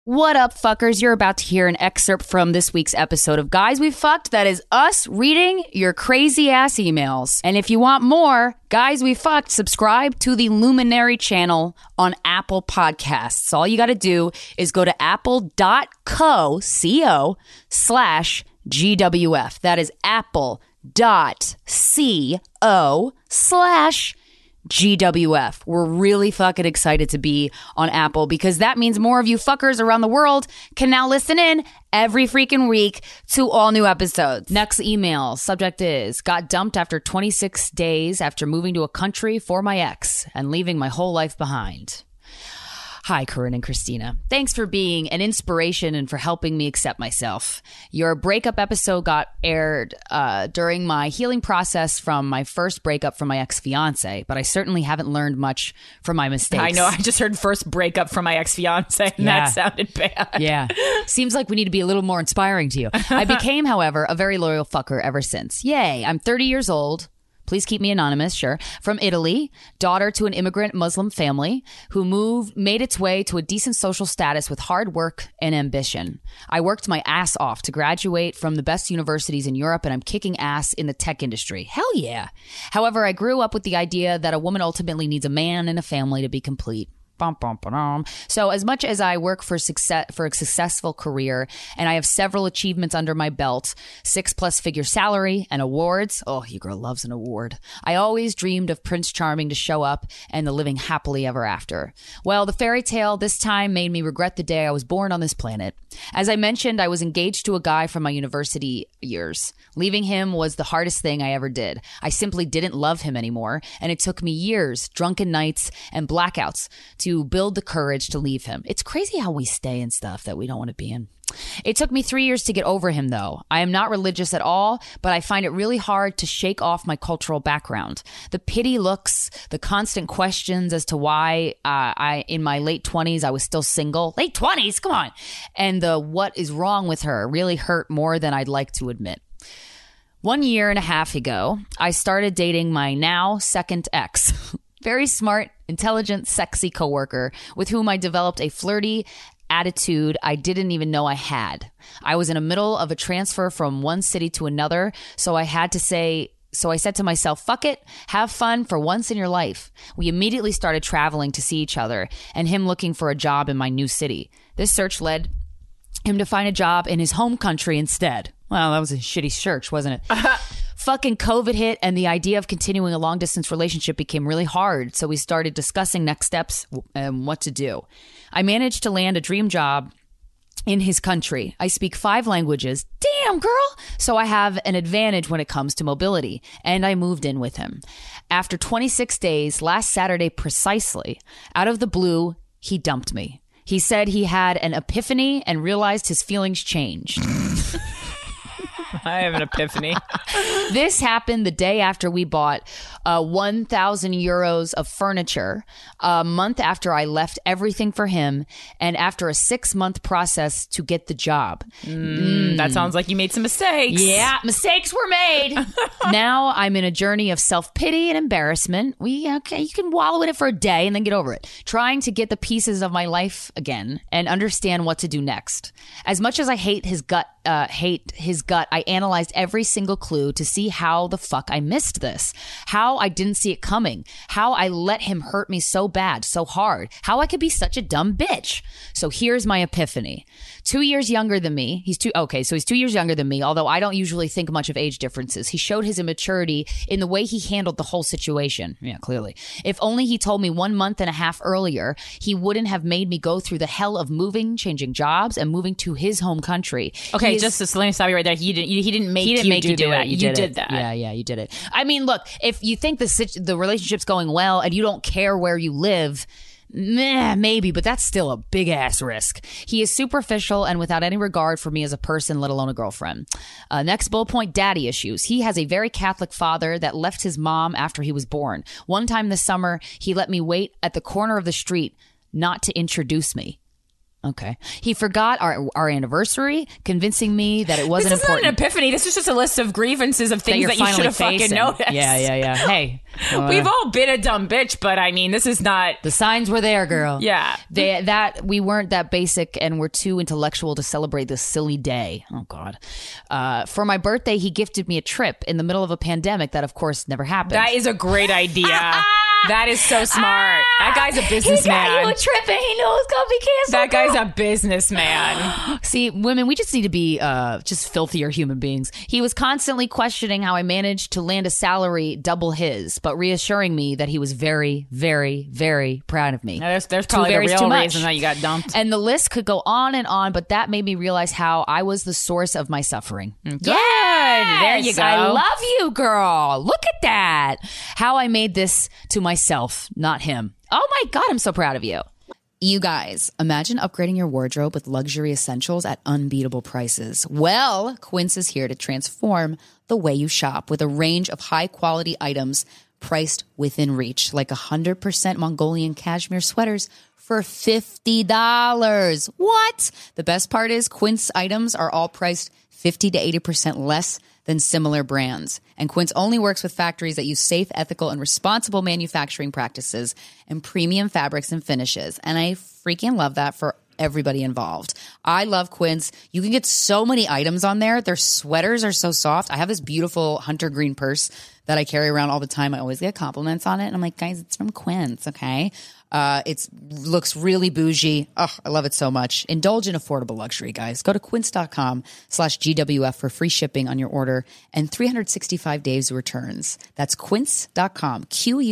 What up, fuckers? You're about to hear an excerpt from this week's episode of Guys We Fucked. That is us reading your crazy ass emails. And if you want more Guys We Fucked, subscribe to the Luminary channel on Apple Podcasts. All you got to do is go to apple.co/GWF. That is apple.co/GWF. We're really fucking excited to be on Apple because that means more of you fuckers around the world can now listen in every freaking week to all new episodes. Next email, subject is, got dumped after 26 days after moving to a country for my ex and leaving my whole life behind. Hi, Corinne and Christina. Thanks for being an inspiration and for helping me accept myself. Your breakup episode got aired during my healing process from my first breakup from my ex-fiance, but I certainly haven't learned much from my mistakes. I know. I just heard first breakup from my ex-fiance, and that sounded bad. Yeah. Seems like we need to be a little more inspiring to you. I became, however, a very loyal fucker ever since. Yay. I'm 30 years old. Please keep me anonymous, sure. From Italy, daughter to an immigrant Muslim family who made its way to a decent social status with hard work and ambition. I worked my ass off to graduate from the best universities in Europe, and I'm kicking ass in the tech industry. Hell yeah. However, I grew up with the idea that a woman ultimately needs a man and a family to be complete. So as much as I work for a successful career and I have several achievements under my belt, 6+ figure salary and awards. Oh, your girl loves an award. I always dreamed of Prince Charming to show up and the living happily ever after. Well, the fairy tale this time made me regret the day I was born on this planet. As I mentioned, I was engaged to a guy from my university years. Leaving him was the hardest thing I ever did. I simply didn't love him anymore, and it took me years, drunken nights, and blackouts to build the courage to leave him. It's crazy how we stay in stuff that we don't want to be in. It took me 3 years to get over him, though. I am not religious at all, but I find it really hard to shake off my cultural background. The pity looks, the constant questions as to why in my late 20s, I was still single. Late 20s? Come on. And the what is wrong with her really hurt more than I'd like to admit. 1.5 years ago, I started dating my now second ex. Very smart, intelligent, sexy coworker with whom I developed a flirty attitude I didn't even know I had. I was in the middle of a transfer from one city to another, so I said to myself, fuck it, have fun for once in your life. We immediately started traveling to see each other and him looking for a job in my new city. This search led him to find a job in his home country instead. Well, that was a shitty search, wasn't it? Fucking COVID hit and the idea of continuing a long distance relationship became really hard. So we started discussing next steps and what to do. I managed to land a dream job in his country. I speak 5 languages. Damn, girl. So I have an advantage when it comes to mobility. And I moved in with him. After 26 days, last Saturday precisely, out of the blue, he dumped me. He said he had an epiphany and realized his feelings changed. I have an epiphany. This happened the day after we bought 1,000 euros of furniture, a month after I left everything for him, and after a 6-month process to get the job. That sounds like you made some mistakes. Yeah, mistakes were made. Now I'm in a journey of self-pity and embarrassment. You can wallow in it for a day and then get over it. Trying to get the pieces of my life again and understand what to do next. As much as I hate his gut, I analyzed every single clue to see how the fuck I missed this, how I didn't see it coming, how I let him hurt me so bad, so hard, how I could be such a dumb bitch. So here's my epiphany. 2 years younger than me. He's 2 years younger than me, although I don't usually think much of age differences. He showed his immaturity in the way he handled the whole situation. Yeah, clearly. If only he told me 1.5 months earlier, he wouldn't have made me go through the hell of moving, changing jobs, and moving to his home country. Okay, just let me stop you right there. He didn't make you do it. You did that. Yeah, you did it. I mean, look, if you think the relationship's going well and you don't care where you live, maybe, but that's still a big ass risk. He is superficial and without any regard for me as a person, let alone a girlfriend. Next bullet point, daddy issues. He has a very Catholic father that left his mom after he was born. One time this summer, he let me wait at the corner of the street not to introduce me. Okay. He forgot our anniversary, convincing me that it wasn't This is important. not an epiphany. This is just a list of grievances of things that you should have fucking noticed. Yeah. Hey. We've all been a dumb bitch, but I mean, this is not... The signs were there, girl. Yeah. We weren't that basic and we're too intellectual to celebrate this silly day. Oh, God. For my birthday, he gifted me a trip in the middle of a pandemic that, of course, never happened. That is a great idea. That is so smart. That guy's a businessman. He got you a trip and he knew it was going to be canceled. That guy's a businessman. See, women, we just need to be just filthier human beings. He was constantly questioning how I managed to land a salary double his, but reassuring me that he was very, very, very proud of me. Now, there's probably the real reason that you got dumped. And the list could go on, but that made me realize how I was the source of my suffering. Good. There you go. I love you, girl. Look at that. How I made this to myself, not him. Oh my God, I'm so proud of you. You guys, imagine upgrading your wardrobe with luxury essentials at unbeatable prices. Well, Quince is here to transform the way you shop with a range of high-quality items priced within reach, like 100% Mongolian cashmere sweaters for $50. What? The best part is Quince items are all priced 50 to 80% less than similar brands. And Quince only works with factories that use safe, ethical, and responsible manufacturing practices and premium fabrics and finishes. And I freaking love that for everybody involved. I love Quince. You can get so many items on there. Their sweaters are so soft. I have this beautiful hunter green purse that I carry around all the time. I always get compliments on it. And I'm like, guys, it's from Quince, okay? It looks really bougie. Oh, I love it so much. Indulge in affordable luxury, guys. Go to quince.com/GWF for free shipping on your order and 365 days returns. That's quince.com,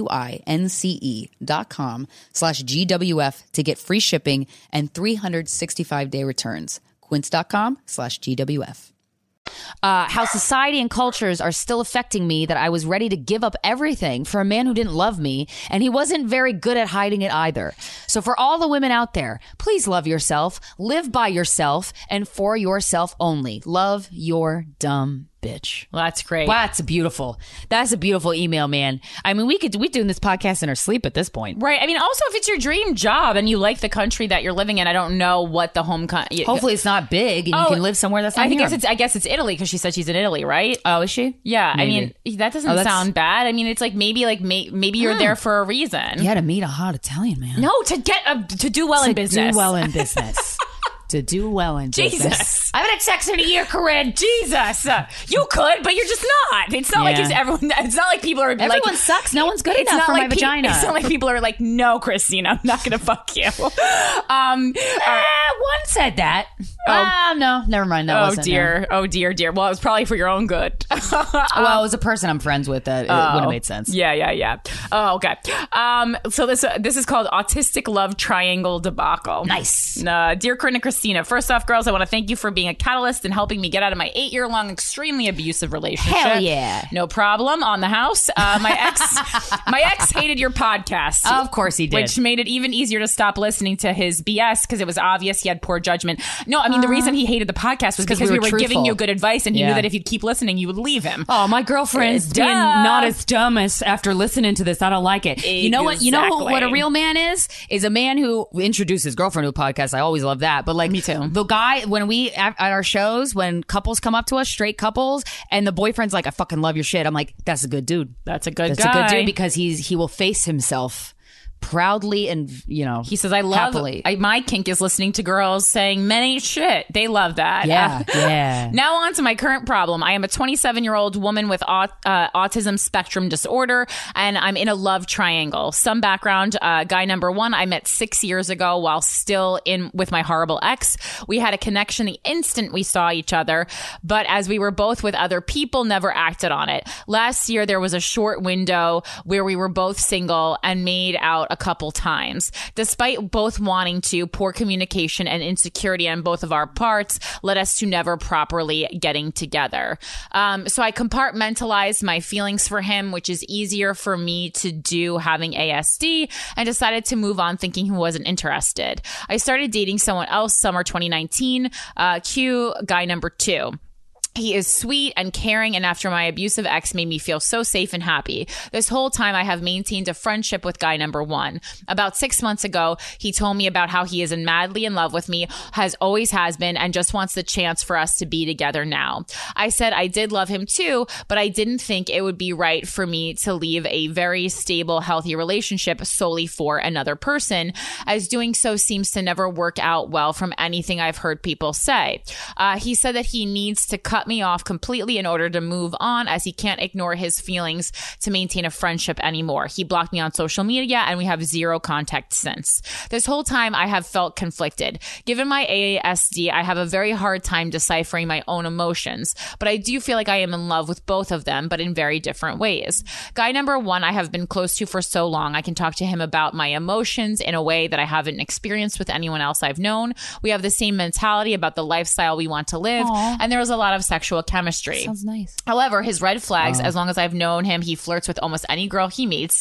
QUINCE.com/GWF to get free shipping and 365-day returns. Quince.com/GWF. How society and cultures are still affecting me, that I was ready to give up everything for a man who didn't love me, and he wasn't very good at hiding it either. So for all the women out there, please love yourself, live by yourself, and for yourself only. Love your dumb bitch. Well, that's great. Wow, that's a beautiful email, man. I mean, we doing this podcast in our sleep at this point. Right. I mean, also, if it's your dream job and you like the country that you're living in, I don't know what the home hopefully it's not big and you can live somewhere that's not here. I guess it's Italy, because she said she's in Italy, right? Oh, is she? Yeah. Maybe. I mean, that doesn't sound bad. I mean, it's like maybe you're there for a reason. You had to meet a hot Italian man. No, to do well in business. Do well in business. To do well in business. Jesus. I haven't had sex in a year, Corinne. Jesus. You could, but you're just not. It's not like it's not like people are everyone sucks. No one's good enough for my vagina. It's not like people are like, no, Christine, I'm not going to fuck you. One said that. No, never mind. That wasn't. Oh, dear. Well, it was probably for your own good. Well, it was a person I'm friends with that it would have made sense. Yeah. Oh, okay. So this is called Autistic Love Triangle Debacle. Nice. Dear Corinne and Christina, first off, girls, I want to thank you for being a catalyst and helping me get out of my 8-year-long extremely abusive relationship. Hell yeah. No problem. On the house. My ex hated your podcast. Of course he did. Which made it even easier to stop listening to his BS, because it was obvious he had poor judgment. No, I mean, the reason he hated the podcast was because we were giving you good advice, and he knew that if you'd keep listening, you would leave him. Oh, my girlfriend's being not as dumb as after listening to this. I don't like it. Exactly. You know what? You know what a real man is? Is a man who introduced his girlfriend to a podcast. I always love that. But like, me too. The guy, when we at our shows, when couples come up to us, straight couples, and the boyfriend's like, I fucking love your shit. I'm like, that's a good dude. That's a good dude, because he will face himself proudly and, he says, I love happily. My kink is listening to girls saying men ain't shit. They love that. Yeah. Now on to my current problem. I am a 27-year-old woman with autism spectrum disorder, and I'm in a love triangle. Some background. Guy number 1 I met 6 years ago while still with my horrible ex. We had a connection the instant we saw each other, but as we were both with other people, never acted on it. Last year there was a short window where we were both single and made out a couple times. Despite both wanting to, poor communication and insecurity on both of our parts led us to never properly getting together. So I compartmentalized my feelings for him, which is easier for me to do having ASD, and decided to move on thinking he wasn't interested. I started dating someone else summer 2019, guy number 2. He is sweet and caring, and after my abusive ex made me feel so safe and happy. This whole time I have maintained a friendship with guy number 1. About 6 months ago, he told me about how he is madly in love with me, always has been, and just wants the chance for us to be together now. I said I did love him too, but I didn't think it would be right for me to leave a very stable, healthy relationship solely for another person, as doing so seems to never work out well from anything I've heard people say. He said that he needs to cut me off completely in order to move on, as he can't ignore his feelings to maintain a friendship anymore. He blocked me on social media and we have zero contact since. This whole time I have felt conflicted. Given my AASD, I have a very hard time deciphering my own emotions, but I do feel like I am in love with both of them, but in very different ways. Guy number 1 I have been close to for so long. I can talk to him about my emotions in a way that I haven't experienced with anyone else I've known. We have the same mentality about the lifestyle we want to live, and there was a lot of sexual chemistry. Sounds nice. However, his red flags, as long as I've known him, he flirts with almost any girl he meets.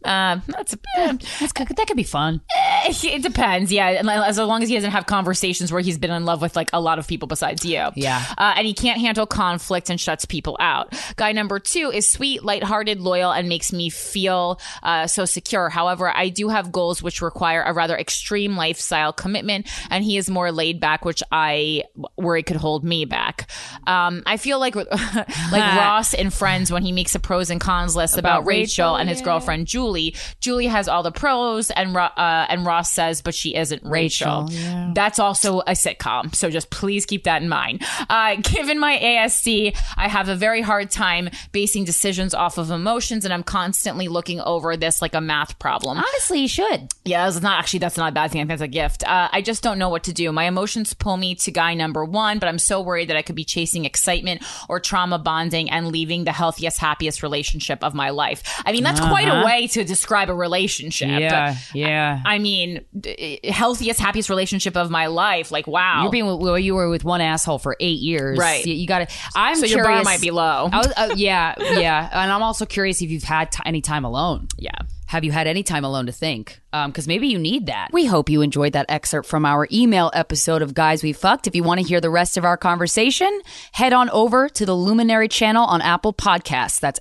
That could be fun. It depends, yeah. As long as he doesn't have conversations where he's been in love with like a lot of people besides you. Yeah. And he can't handle conflict and shuts people out. Guy number 2 is sweet, lighthearted, loyal, and makes me feel so secure. However, I do have goals which require a rather extreme lifestyle commitment, and he is more laid back, which I worry could hold me back. I feel like Ross in Friends when he makes a pros and cons list about Rachel and his girlfriend Julie. Julie has all the pros, and Ross says, but she isn't Rachel. Yeah. That's also a sitcom, so just please keep that in mind. Given my ASD, I have a very hard time basing decisions off of emotions, and I'm constantly looking over this like a math problem. Honestly, you should. Yeah, that's not a bad thing. I think that's a gift. I just don't know what to do. My emotions pull me to guy number 1, but I'm so worried that I could be chasing excitement or trauma bonding and leaving the healthiest, happiest relationship of my life. I mean, that's quite a way to describe a relationship. Yeah. I mean, healthiest, happiest relationship of my life. Like, wow. You were with one asshole for 8 years. Right. You got to. I'm so curious. Your bar might be low. Yeah. And I'm also curious if you've had any time alone. Yeah. Have you had any time alone to think? Because maybe you need that. We hope you enjoyed that excerpt from our email episode of Guys We Fucked. If you want to hear the rest of our conversation, head on over to the Luminary channel on Apple Podcasts. That's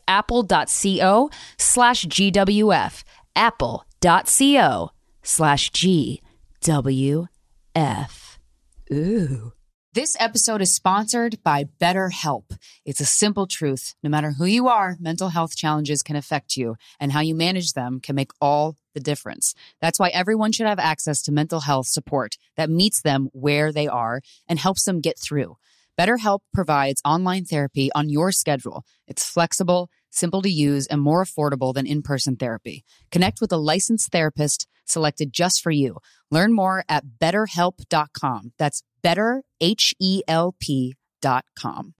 apple.co/GWF. apple.co/GWF. Ooh. This episode is sponsored by BetterHelp. It's a simple truth. No matter who you are, mental health challenges can affect you, and how you manage them can make all the difference. That's why everyone should have access to mental health support that meets them where they are and helps them get through. BetterHelp provides online therapy on your schedule. It's flexible, simple to use, and more affordable than in-person therapy. Connect with a licensed therapist selected just for you. Learn more at BetterHelp.com. That's BetterHelp.com.